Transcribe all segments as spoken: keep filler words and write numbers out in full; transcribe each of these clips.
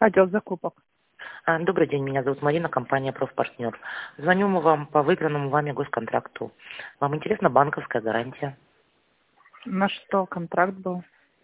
Отдел закупок. А, Добрый день, меня зовут Марина, компания «Профпартнер». Звоню мы вам по выигранному вами госконтракту. Вам интересна банковская гарантия? На что контракт был?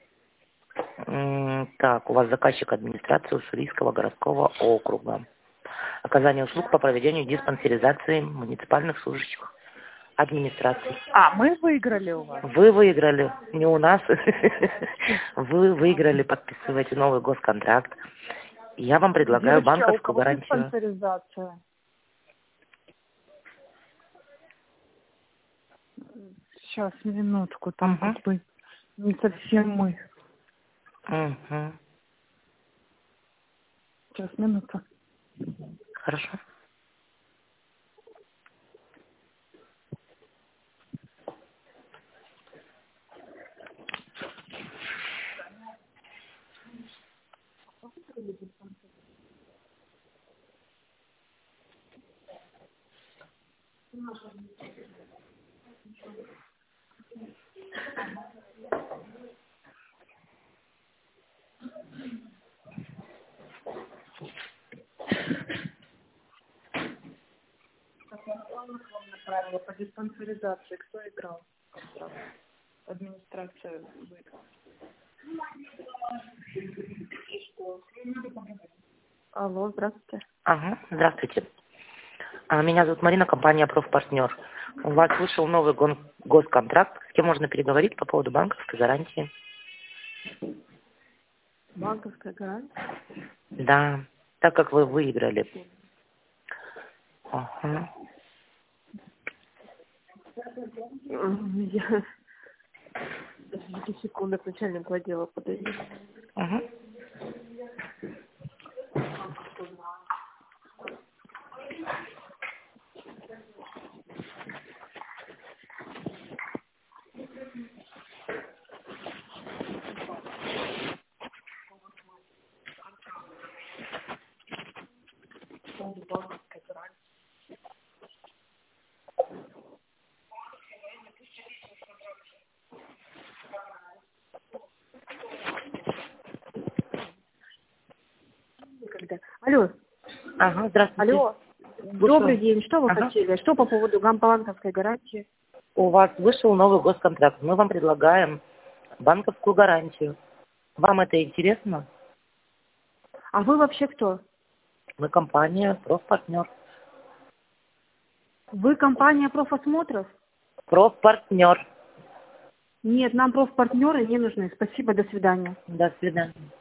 М, Так, у вас заказчик администрации Уссурийского городского округа. Оказание услуг по проведению диспансеризации муниципальных служащих администрации. А, мы выиграли у вас. Вы выиграли, не у нас. Вы выиграли, подписываете новый госконтракт. Я вам предлагаю Девочки, а у банковскую кого гарантию. диспансеризация? Сейчас, минутку, там Угу. как бы не совсем мы. Угу. Сейчас, минуту. Хорошо. Правила по диспансеризации. Кто играл? Администрация выиграла. Алло, здравствуйте. Ага, здравствуйте. А, Меня зовут Марина, компания «Профпартнер». У вас вышел новый гон- госконтракт. С кем можно переговорить по поводу банковской гарантии? Банковская гарантия? Да, так как вы выиграли. Ага. М, Я... Подождите секунду, к начальнику отдела подойду. Угу. Когда? Алло, Ага, здравствуйте. алло. Слушаю. Добрый день. Что вы Ага. хотели? Что по поводу гамбанковской гарантии? У вас вышел новый госконтракт. Мы вам предлагаем банковскую гарантию. Вам это интересно? А вы вообще кто? Мы компания «Профпартнер». Вы компания профосмотров? «Профпартнер». Нет, нам профпартнеры не нужны. Спасибо, до свидания. До свидания.